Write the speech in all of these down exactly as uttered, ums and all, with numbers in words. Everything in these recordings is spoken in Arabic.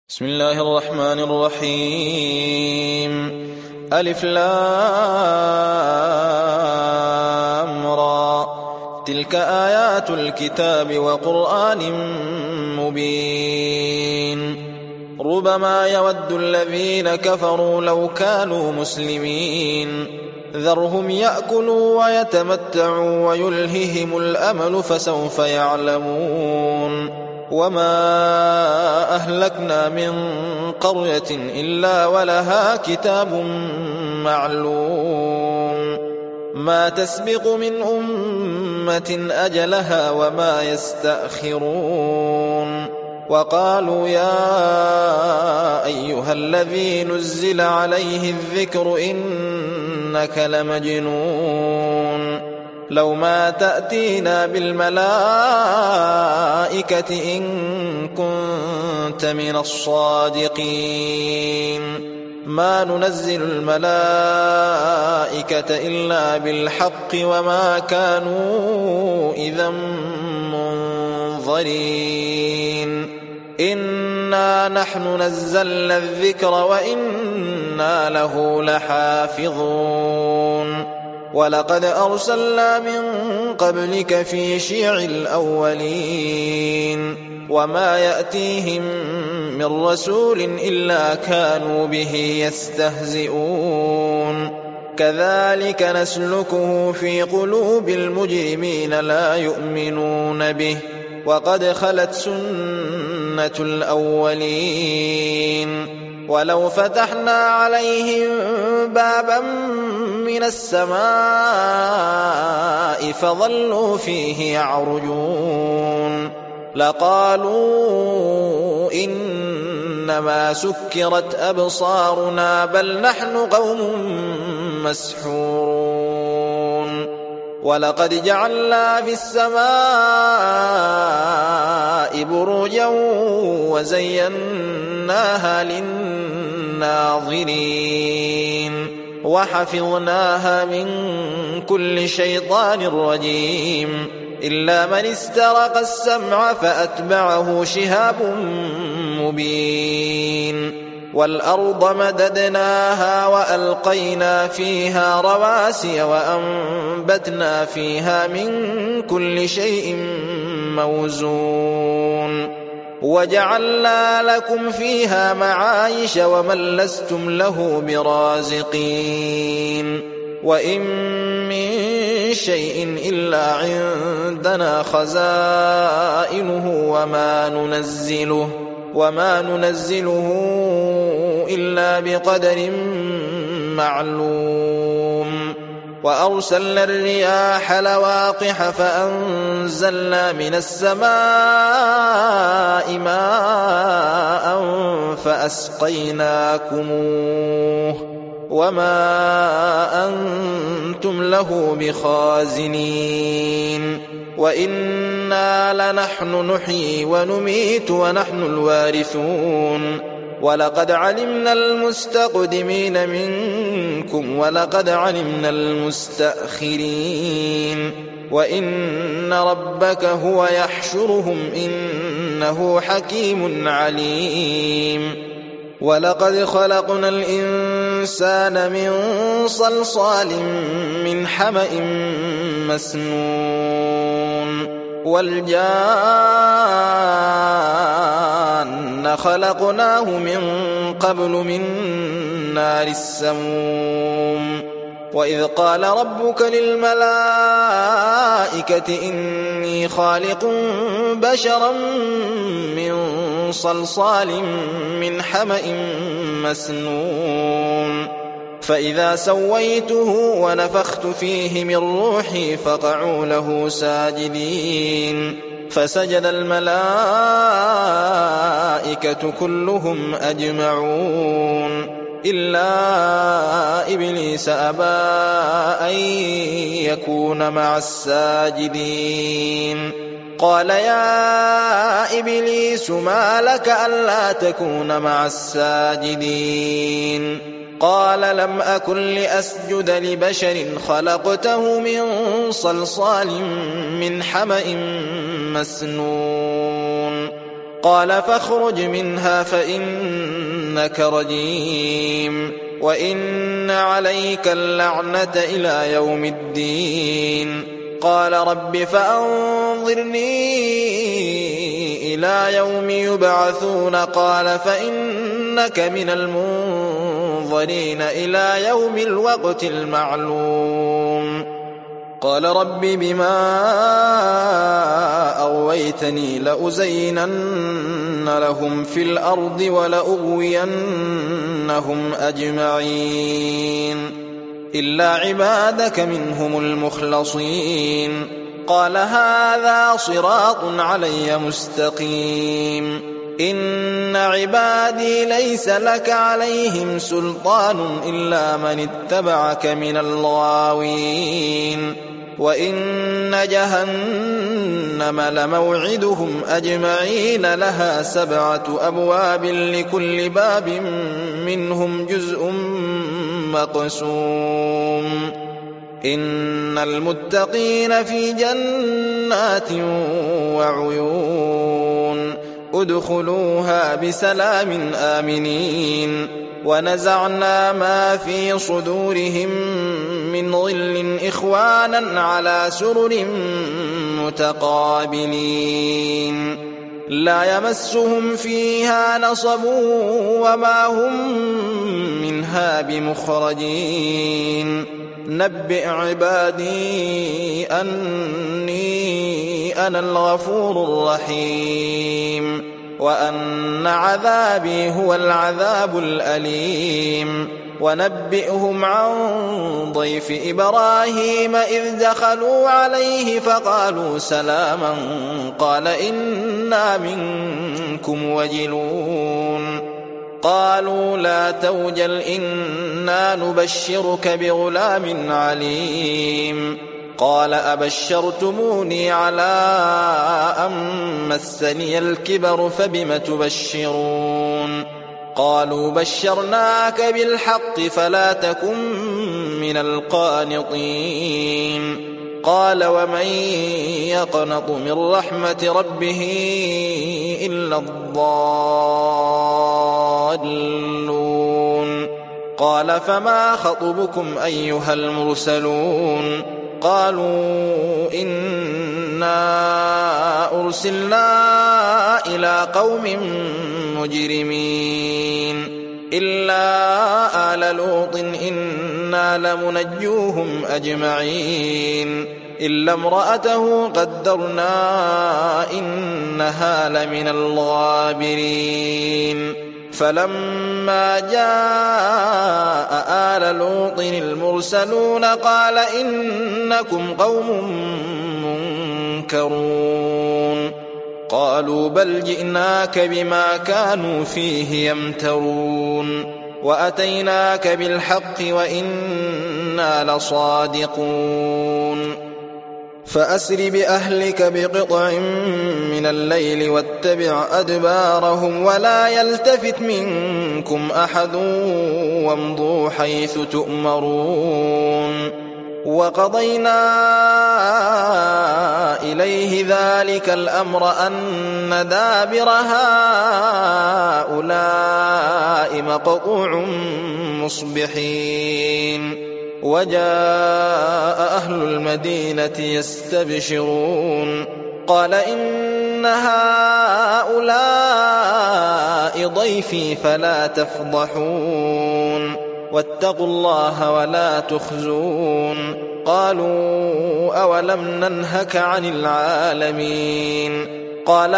بسم الله الرحمن الرحيم. ألف لام را، تلك آيات الكتاب وقرآن مبين. ربما يود الذين كفروا لو كانوا مسلمين، ذرهم يأكلوا ويتمتعوا ويلههم الأمل فسوف يعلمون. وما أهلكنا من قرية إلا ولها كتاب معلوم، ما تسبق من أمة أجلها وما يستأخرون. وقالوا يا أيها الذي نزل عليه الذكر إنك لمجنون، لو ما تأتينا بالملائكة إن كنت من الصادقين، ما ننزل الملائكة إلا بالحق وما كانوا إذا منظرين. إنا نحن نزلنا الذكر وإنا له لحافظون. ولقد أرسلنا من قبلك في شيع الأولين، وما يأتيهم من رسول إلا كانوا به يستهزئون. كذلك نسلكه في قلوب المجرمين لا يؤمنون به، وقد خلت سنة الأولين. ولو فتحنا عليهم بابا من السماء فظلوا فيه يعرجون لقالوا إنما سكرت أبصارنا بل نحن قوم مسحورون. ولقد جعلنا في السماء بروجا وزيناها للناظرين وحفظناها من كل شيطان رجيم، إلا من استرق السمع فأتبعه شهاب مبين. والأرض مددناها وألقينا فيها رواسي وأنبتنا فيها من كل شيء موزون، وجعلنا لكم فيها معايش ومن لستم له برازقين. وإن من شيء إلا عندنا خزائنه وما ننزله وما ننزله إلا بقدر معلوم. وأرسلنا الرياح لواقح فأنزلنا من السماء ماء فأسقيناكموه وما أنتم له بخازنين. وإنا لنحن نحيي ونميت ونحن الوارثون. ولقد علمنا المستقدمين منكم ولقد علمنا المستأخرين، وإن ربك هو يحشرهم إنه حكيم عليم. ولقد خلقنا الإنسان من صلصال من حمأ مسنون، والجان خلقناه من قبل من نار السموم. وإذ قال ربك للملائكة إني خالق بشرا من صلصال من حمأ مسنون، فإذا سويته ونفخت فيه من روحي فقعوا له ساجدين، فسجد الملائكة كلهم أجمعون إلا إبليس أبى أن يكون مع الساجدين. قال يا إبليس ما لك ألا تكون مع الساجدين؟ قال لم أكن لأسجد لبشر خلقته من صلصال من حمأ مسنون. قال فاخرج منها فإنك رجيم وإن عليك اللعنة إلى يوم الدين. قال رب فأنظرني إلى يوم يبعثون قال فإنك من المنظرين إلى يوم الوقت المعلوم. قال رب بما أغويتني لأزينن لهم في الأرض ولأغوينهم أجمعين إلا عبادك منهم المخلصين. قال هذا صراط علي مستقيم إن عبادي ليس لك عليهم سلطان إلا من اتبعك من الغاوين وإن جهنم لموعدهم أجمعين لها سبعة أبواب لكل باب منهم جزء مقسوم. إن المتقين في جنات وعيون ادخلوها بسلام آمنين. ونزعنا ما في صدورهم من غل إخوانا على سرر متقابلين لا يمسهم فيها نصب وما هم منها بمخرجين. نبئ عبادي أني أنا الغفور الرحيم وأن عذابي هو العذاب الأليم. ونبئهم عن ضيف إبراهيم إذ دخلوا عليه فقالوا سلاما قال إنا منكم وجلون. قالوا لا توجل إنا نبشرك بغلام عليم. قال أبشرتموني على أن مسني الكبر فبم تبشرون. قالوا بشرناك بالحق فلا تكن من القانطين. قال ومن يقنط من رحمة ربه إلا الضالون. قال فما خطبكم أيها المرسلون؟ قالوا إنا أرسلنا إلى قوم مجرمين إلا آل لوط إنا لمنجوهم أجمعين إلا امرأته قدرنا إنها لمن الغابرين. فلما جاء آل لوط المرسلون قال إنكم قوم منكرون. قالوا بل جئناك بما كانوا فيه يمترون وأتيناك بالحق وإنا لصادقون. فأسر بأهلك بقطع من الليل واتبع أدبارهم ولا يلتفت منكم أحد وامضوا حيث تؤمرون. وقضينا إليه ذلك الأمر أن دابر هؤلاء مقطوع مصبحين. وجاء أهل المدينة يستبشرون قال إن هؤلاء ضيفي فلا تفضحون واتقوا الله ولا تخزون. قالوا أولم ننهك عن العالمين؟ قال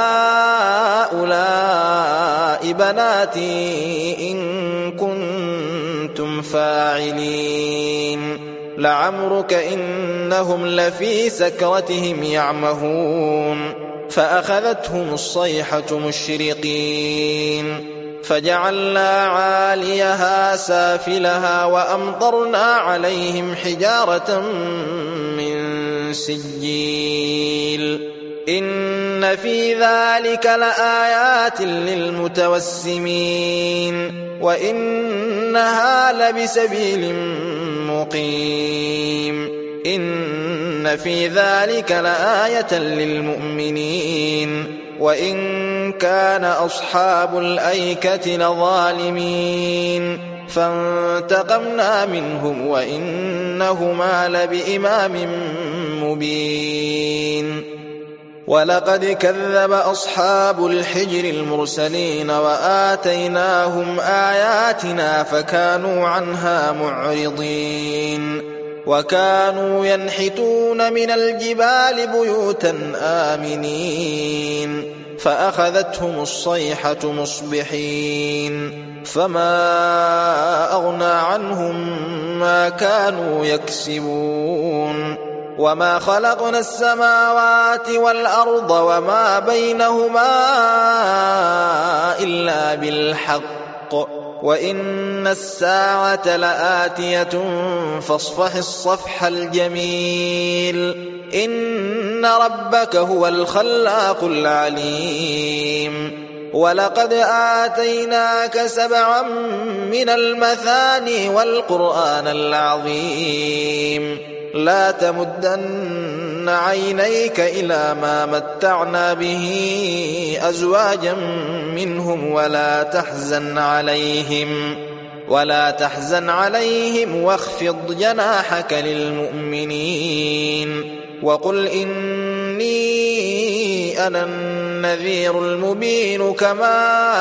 هؤلاء بناتي إن كنتم فاعلين. لعمرك إنهم لفي سكرتهم يعمهون. فأخذتهم الصيحة مشرقين فجعلنا عاليها سافلها وأمطرنا عليهم حجارة من سجيل. إن في ذلك لآيات للمتوسمين وإنها لبسبيل مقيم. إن في ذلك لآية للمؤمنين وإن كان أصحاب الأيكة لظالمين فانتقمنا منهم وإنهما لبإمام مبين ولقد كذب أصحاب الحجر المرسلين وآتيناهم آياتنا فكانوا عنها معرضين وكانوا ينحتون من الجبال بيوتا آمنين فأخذتهم الصيحة مصبحين فما أغنى عنهم ما كانوا يكسبون وما خلقنا السماوات والأرض وما بينهما إلا بالحق وإن الساعة لآتية فاصفح الصفح الجميل إن ربك هو الخلاق العليم ولقد آتيناك سبعا من المثاني والقرآن العظيم لا تمدن عينيك إلى ما متعنا به أزواجا منهم ولا تحزن عليهم ولا تحزن عليهم واخفض جناحك للمؤمنين وقل إني أنا النذير المبين كما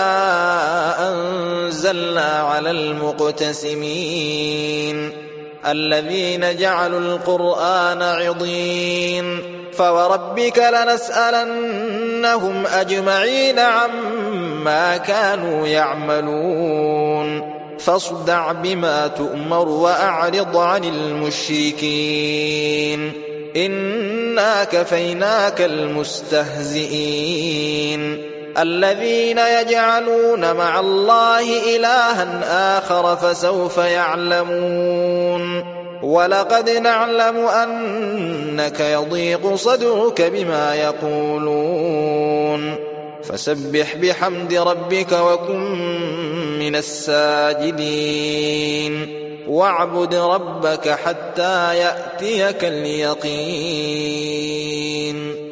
أنزلنا على المقتسمين الذين جعلوا القرآن عضين فوربك لنسألنهم أجمعين عما كانوا يعملون فاصدع بما تؤمر وأعرض عن المشركين إنا كفيناك المستهزئين الذين يجعلون مع الله إلها آخر فسوف يعلمون ولقد نعلم أنك يضيق صدرك بما يقولون فسبح بحمد ربك وكن من الساجدين واعبد ربك حتى يأتيك اليقين